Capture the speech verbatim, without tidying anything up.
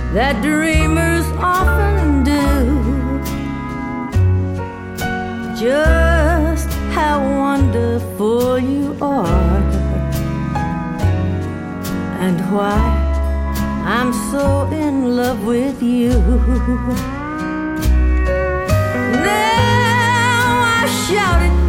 that dreamers often do. Just how wonderful you are, and why I'm so in love with you. Now I shout it